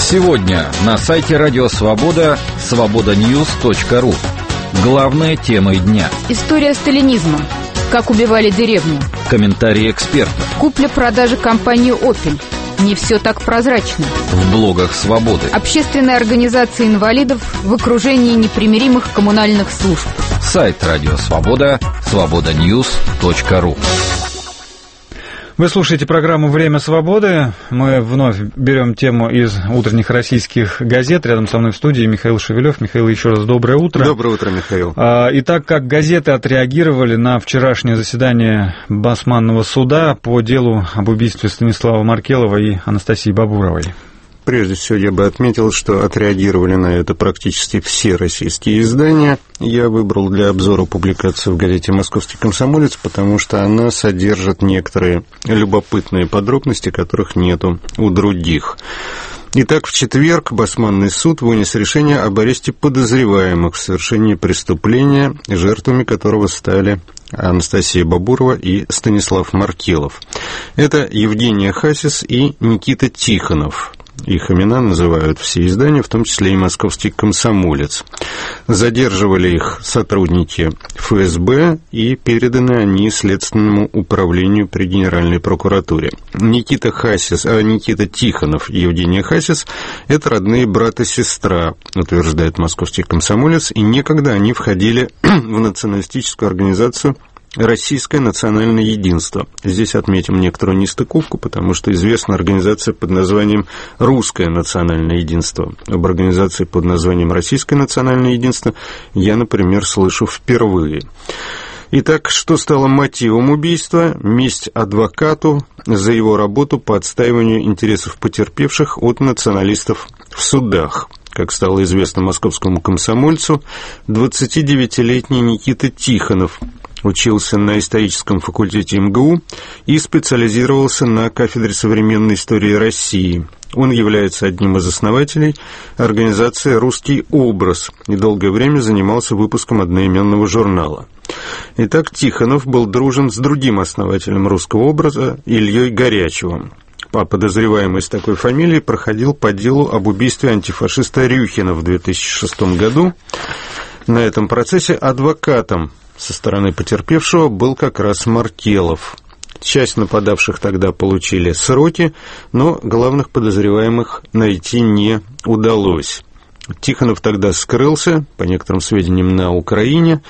Сегодня на сайте Радио Свобода свободаньюз.ру. Главная тема дня. История сталинизма. Как убивали деревню. Комментарии экспертов. Купля-продажа компании «Опель». Не все так прозрачно. В блогах «Свободы». Общественная организация инвалидов в окружении непримиримых коммунальных служб. Сайт Радио Свобода свободаньюз.ру. Вы слушаете программу «Время свободы». Мы вновь берем тему из утренних российских газет. Рядом со мной в студии Михаил Шевелев. Михаил, еще раз доброе утро. Доброе утро, Михаил. Итак, как газеты отреагировали на вчерашнее заседание Басманного суда по делу об убийстве Станислава Маркелова и Анастасии Бабуровой? Прежде всего, я бы отметил, что отреагировали на это практически все российские издания. Я выбрал для обзора публикацию в газете «Московский комсомолец», потому что она содержит некоторые любопытные подробности, которых нету у других. Итак, в четверг Басманный суд вынес решение об аресте подозреваемых в совершении преступления, жертвами которого стали Анастасия Бабурова и Станислав Маркелов. Это Евгения Хасис и Никита Тихонов. Их имена называют все издания, в том числе и «Московский комсомолец». Задерживали их сотрудники ФСБ, и переданы они Следственному управлению при Генеральной прокуратуре. Никита Тихонов и Евгения Хасис – это родные брат и сестра, утверждает «Московский комсомолец», и некогда они входили в националистическую организацию «Российское национальное единство». Здесь отметим некоторую нестыковку, потому что известна организация под названием «Русское национальное единство». Об организации под названием «Российское национальное единство» я, например, слышу впервые. Итак, что стало мотивом убийства? Месть адвокату за его работу по отстаиванию интересов потерпевших от националистов в судах. Как стало известно московскому комсомольцу, 29-летний Никита Тихонов учился на историческом факультете МГУ и специализировался на кафедре современной истории России. Он является одним из основателей организации «Русский образ» и долгое время занимался выпуском одноименного журнала. Итак, Тихонов был дружен с другим основателем «Русского образа» Ильей Горячевым. Подозреваемый с такой фамилией проходил по делу об убийстве антифашиста Рюхина в 2006 году. На этом процессе адвокатом со стороны потерпевшего был как раз Маркелов. Часть нападавших тогда получили сроки, но главных подозреваемых найти не удалось. Тихонов тогда скрылся, по некоторым сведениям, на Украине,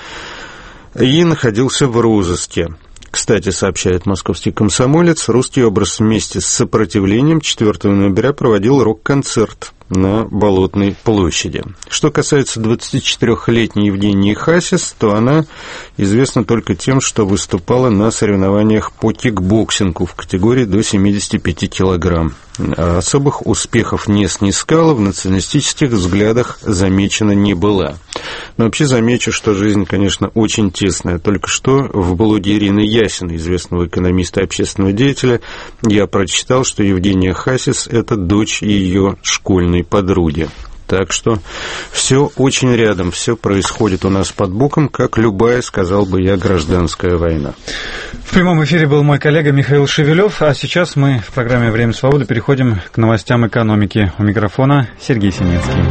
и находился в розыске. Кстати, сообщает «Московский комсомолец», «Русский образ» вместе с «Сопротивлением» 4 ноября проводил рок-концерт на Болотной площади. Что касается 24-летней Евгении Хасис, то она известна только тем, что выступала на соревнованиях по кикбоксингу в категории до 75 килограмм. Особых успехов не снискала, в националистических взглядах замечена не была. Но вообще замечу, что жизнь, конечно, очень тесная. Только что в блоге Ирины Ясиной, известного экономиста и общественного деятеля, я прочитал, что Евгения Хасис – это дочь ее школьной подруги. Так что все очень рядом, все происходит у нас под боком, как любая, сказал бы я, гражданская война. В прямом эфире был мой коллега Михаил Шевелев, а сейчас мы в программе «Время свободы» переходим к новостям экономики. У микрофона Сергей Синецкий.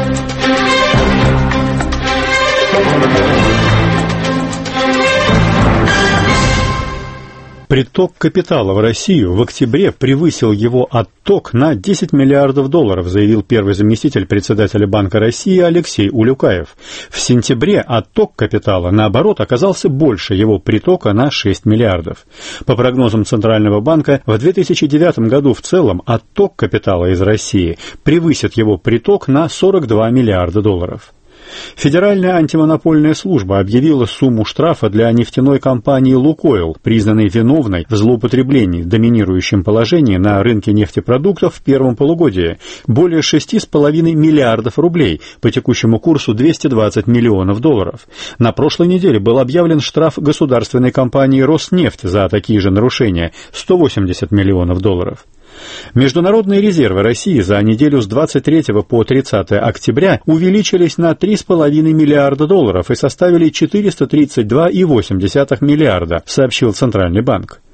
Приток капитала в Россию в октябре превысил его отток на 10 миллиардов долларов, заявил первый заместитель председателя Банка России Алексей Улюкаев. В сентябре отток капитала, наоборот, оказался больше его притока на 6 миллиардов. По прогнозам Центрального банка, в 2009 году в целом отток капитала из России превысит его приток на 42 миллиарда долларов. Федеральная антимонопольная служба объявила сумму штрафа для нефтяной компании «Лукойл», признанной виновной в злоупотреблении доминирующим положением на рынке нефтепродуктов в первом полугодии, более 6,5 миллиардов рублей, по текущему курсу 220 миллионов долларов. На прошлой неделе был объявлен штраф государственной компании «Роснефть» за такие же нарушения – 180 миллионов долларов. Международные резервы России за неделю с 23 по 30 октября увеличились на 3,5 миллиарда долларов и составили 432,8 миллиарда, сообщил Центральный банк.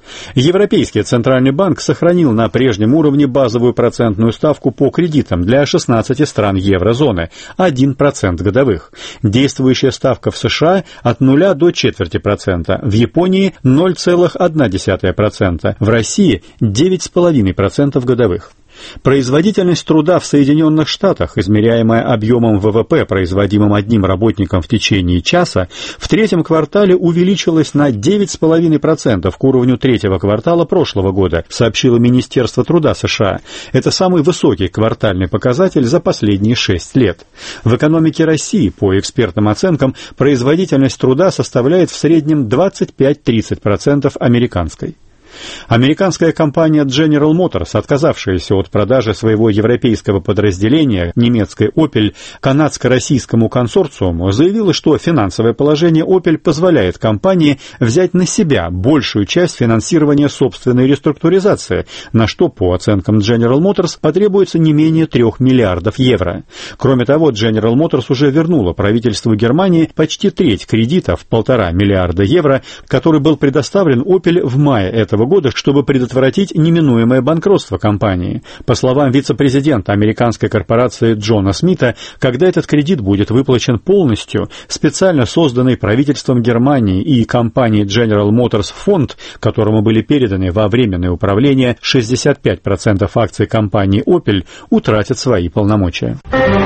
Европейский Центральный банк сохранил на прежнем уровне базовую процентную ставку по кредитам для 16 стран еврозоны – 1% годовых. Действующая ставка в США от 0 до 0,25%, в Японии – 0,1%, в России – 9,5% годовых. Производительность труда в Соединенных Штатах, измеряемая объемом ВВП, производимым одним работником в течение часа, в третьем квартале увеличилась на 9,5% к уровню третьего квартала прошлого года, сообщило Министерство труда США. Это самый высокий квартальный показатель за последние 6 лет. В экономике России, по экспертным оценкам, производительность труда составляет в среднем 25-30% американской. Американская компания General Motors, отказавшаяся от продажи своего европейского подразделения немецкой Opel канадско-российскому консорциуму, заявила, что финансовое положение Opel позволяет компании взять на себя большую часть финансирования собственной реструктуризации, на что, по оценкам General Motors, потребуется не менее 3 миллиардов евро. Кроме того, General Motors уже вернула правительству Германии почти треть кредита в 1,5 миллиарда евро, который был предоставлен Opel в мае этого года, чтобы предотвратить неминуемое банкротство компании. По словам вице-президента американской корпорации Джона Смита, когда этот кредит будет выплачен полностью, специально созданный правительством Германии и компанией General Motors фонд, которому были переданы во временное управление 65% акций компании Opel, утратят свои полномочия.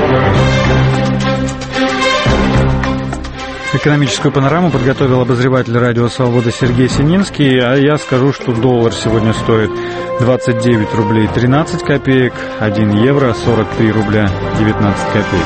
Экономическую панораму подготовил обозреватель радио «Свобода» Сергей Сининский, а я скажу, что доллар сегодня стоит 29 рублей 13 копеек, 1 евро 43 рубля 19 копеек.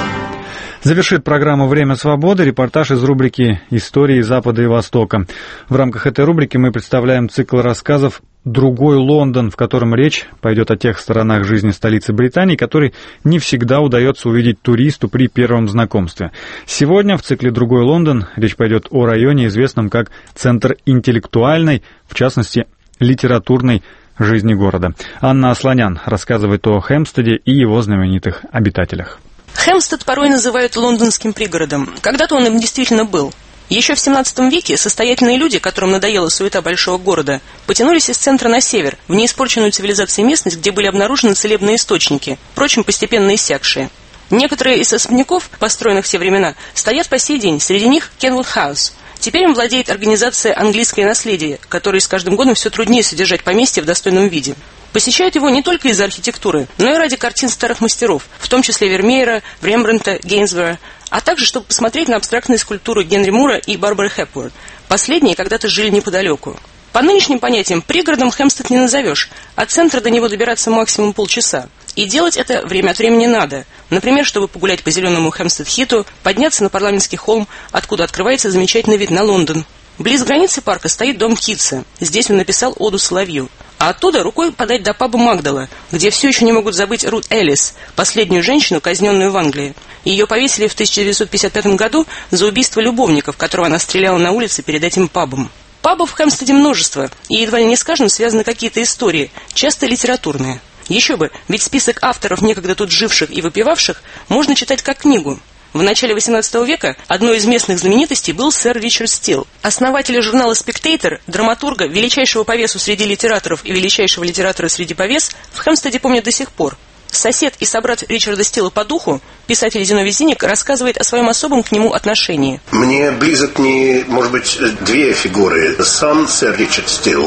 Завершит программу «Время свободы» репортаж из рубрики «Истории Запада и Востока». В рамках этой рубрики мы представляем цикл рассказов «Другой Лондон», в котором речь пойдет о тех сторонах жизни столицы Британии, которые не всегда удается увидеть туристу при первом знакомстве. Сегодня в цикле «Другой Лондон» речь пойдет о районе, известном как центр интеллектуальной, в частности, литературной жизни города. Анна Асланян рассказывает о Хэмпстеде и его знаменитых обитателях. Хэмпстед порой называют лондонским пригородом. Когда-то он им действительно был. Еще в 17 веке состоятельные люди, которым надоела суета большого города, потянулись из центра на север, в неиспорченную цивилизацией местность, где были обнаружены целебные источники, впрочем, постепенно иссякшие. Некоторые из особняков, построенных в те времена, стоят по сей день, среди них Кенвуд Хаус. Теперь им владеет организация «Английское наследие», которой с каждым годом все труднее содержать поместье в достойном виде. Посещают его не только из-за архитектуры, но и ради картин старых мастеров, в том числе Вермеера, Рембрандта, Гейнсбора, а также чтобы посмотреть на абстрактные скульптуры Генри Мура и Барбары Хепворд. Последние когда-то жили неподалеку. По нынешним понятиям пригородом Хэмпстед не назовешь, от центра до него добираться максимум полчаса. И делать это время от времени надо. Например, чтобы погулять по зеленому Хэмпстед-Хиту, подняться на парламентский холм, откуда открывается замечательный вид на Лондон. Близ границы парка стоит дом Китса. Здесь он написал оду соловью. А оттуда рукой подать до паба Магдала, где все еще не могут забыть Рут Эллис, последнюю женщину, казненную в Англии. Ее повесили в 1955 году за убийство любовников, которого она стреляла на улице перед этим пабом. Пабов в Хэмпстеде множество, и едва ли не с каждым связаны какие-то истории, часто литературные. Еще бы, ведь список авторов, некогда тут живших и выпивавших, можно читать как книгу. В начале XVIII века одной из местных знаменитостей был сэр Ричард Стил. Основателя журнала «Спектейтор», драматурга, величайшего по весу среди литераторов и величайшего литератора среди повес, в Хэмпстеде помнят до сих пор. Сосед и собрат Ричарда Стила по духу, писатель Зиновий Зинник, рассказывает о своем особом к нему отношении. Мне близок не, может быть, две фигуры. Сам сэр Ричард Стил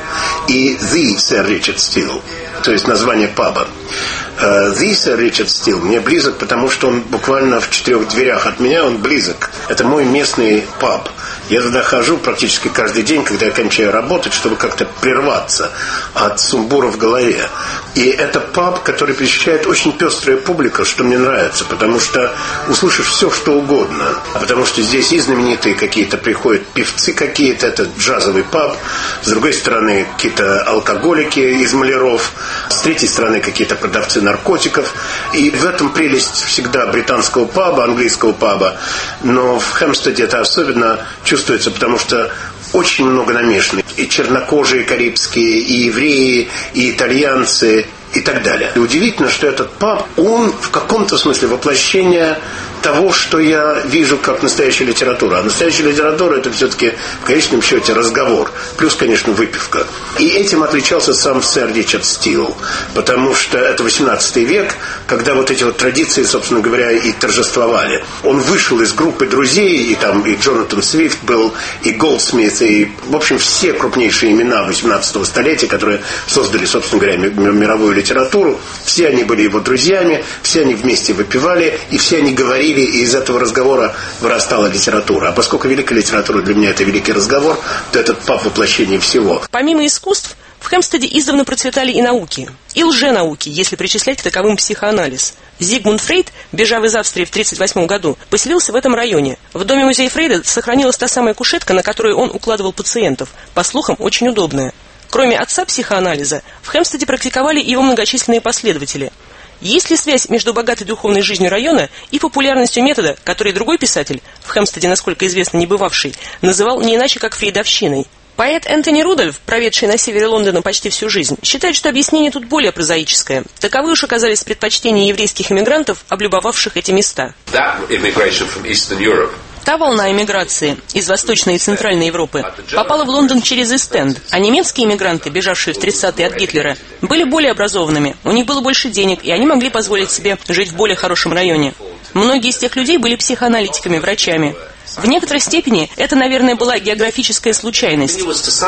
и The сэр Ричард Стил, то есть название паба. The сэр Ричард Стил мне близок, потому что он буквально в 4 дверях от меня, он близок. Это мой местный паб. Я туда хожу практически каждый день, когда я кончаю работать, чтобы как-то прерваться от сумбура в голове. И это паб, который посещает очень пестрая публика, что мне нравится, потому что услышишь все, что угодно. Потому что здесь и знаменитые какие-то приходят певцы какие-то, это джазовый паб. С другой стороны, какие-то алкоголики из маляров. С третьей стороны, какие-то продавцы наркотиков. И в этом прелесть всегда британского паба, английского паба. Но в Хэмпстеде это особенно чувствуется, потому что очень много намешанных. И чернокожие карибские, и евреи, и итальянцы, и так далее. И удивительно, что этот паб, он в каком-то смысле воплощение того, что я вижу как настоящая литература. А настоящая литература — это все-таки в конечном счете разговор, плюс, конечно, выпивка. И этим отличался сам сэр Ричард Стил, потому что это 18 век, когда вот эти вот традиции, собственно говоря, и торжествовали. Он вышел из группы друзей, и там и Джонатан Свифт был, и Голдсмит, и, в общем, все крупнейшие имена 18 столетия, которые создали, собственно говоря, мировую литературу. Все они были его друзьями, все они вместе выпивали, и все они говорили, и из этого разговора вырастала литература. А поскольку великая литература для меня — это великий разговор, то этот паб — воплощение всего. Помимо искусств, в Хемстеде издавна процветали и науки, и лженауки, если причислять к таковым психоанализ. Зигмунд Фрейд, бежав из Австрии в 1938 году, поселился в этом районе. В доме-музее Фрейда сохранилась та самая кушетка, на которую он укладывал пациентов, по слухам, очень удобная. Кроме отца психоанализа, в Хемстеде практиковали его многочисленные последователи. Есть ли связь между богатой духовной жизнью района и популярностью метода, который другой писатель, в Хемстеде, насколько известно, не бывавший, называл не иначе как фрейдовщиной? Поэт Энтони Рудольф, проведший на севере Лондона почти всю жизнь, считает, что объяснение тут более прозаическое. Таковы уж оказались предпочтения еврейских эмигрантов, облюбовавших эти места. Та волна эмиграции из Восточной и Центральной Европы попала в Лондон через Ист-Энд, а немецкие эмигранты, бежавшие в 30-е от Гитлера, были более образованными, у них было больше денег, и они могли позволить себе жить в более хорошем районе. Многие из тех людей были психоаналитиками, врачами. В некоторой степени это, наверное, была географическая случайность.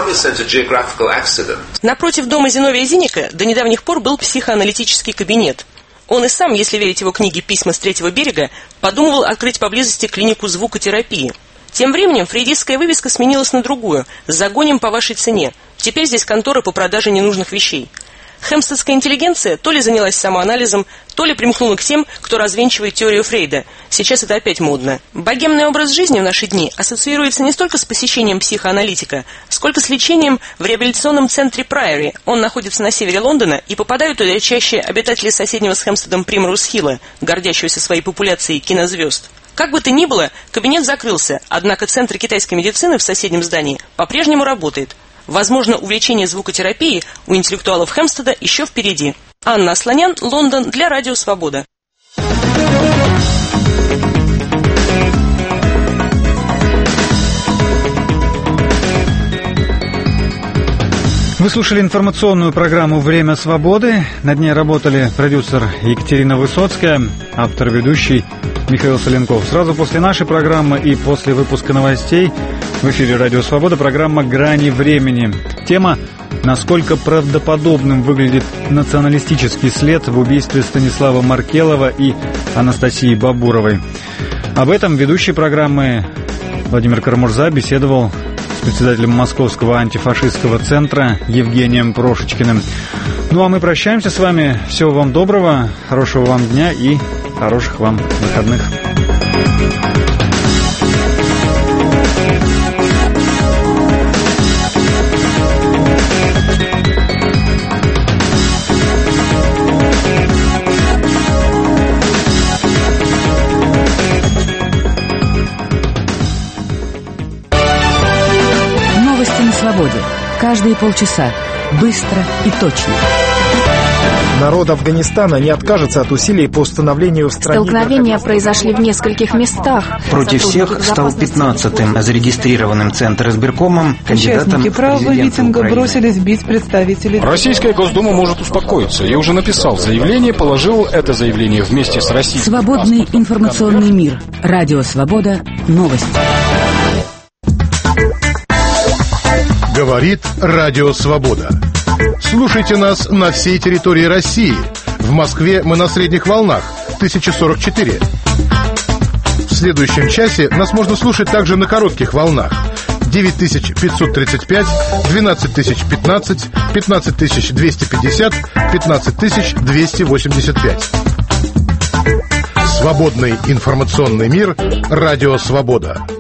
Напротив дома Зиновия Зиника до недавних пор был психоаналитический кабинет. Он и сам, если верить его книге «Письма с третьего берега», подумывал открыть поблизости клинику звукотерапии. Тем временем фрейдистская вывеска сменилась на другую «Загоним по вашей цене». Теперь здесь контора по продаже ненужных вещей. Хемстедская интеллигенция то ли занялась самоанализом, то ли примкнула к тем, кто развенчивает теорию Фрейда. Сейчас это опять модно. Богемный образ жизни в наши дни ассоциируется не столько с посещением психоаналитика, сколько с лечением в реабилитационном центре Прайори. Он находится на севере Лондона, и попадают туда чаще обитатели соседнего с Хемстедом Примроуз-Хилла, гордящегося своей популяцией кинозвезд. Как бы то ни было, кабинет закрылся, однако Центр китайской медицины в соседнем здании по-прежнему работает. Возможно, увлечение звукотерапией у интеллектуалов Хемстеда еще впереди. Анна Асланян, Лондон, для Радио Свобода. Вы слушали информационную программу «Время свободы». Над ней работали продюсер Екатерина Высоцкая, автор-ведущий Михаил Соленков. Сразу после нашей программы и после выпуска новостей в эфире «Радио Свобода» программа «Грани времени». Тема «Насколько правдоподобным выглядит националистический след в убийстве Станислава Маркелова и Анастасии Бабуровой». Об этом ведущий программы Владимир Карамурза беседовал с председателем Московского антифашистского центра Евгением Прошечкиным. Ну а мы прощаемся с вами. Всего вам доброго, хорошего вам дня и хороших вам выходных. Новости на свободе. Каждые полчаса. Быстро и точно. Народ Афганистана не откажется от усилий по установлению в стране... Столкновения произошли в нескольких местах. Против всех стал 15-м зарегистрированным Центр избиркомом кандидатом Участники правого митинга бросились бить представителей... Российская Госдума может успокоиться. Я уже написал заявление, положил это заявление вместе с Россией. Свободный информационный мир. Радио Свобода. Новости. Говорит Радио Свобода. Слушайте нас на всей территории России. В Москве мы на средних волнах 1044. В следующем часе нас можно слушать также на коротких волнах 9535, 12015, 15250, 15285. Свободный информационный мир. Радио Свобода.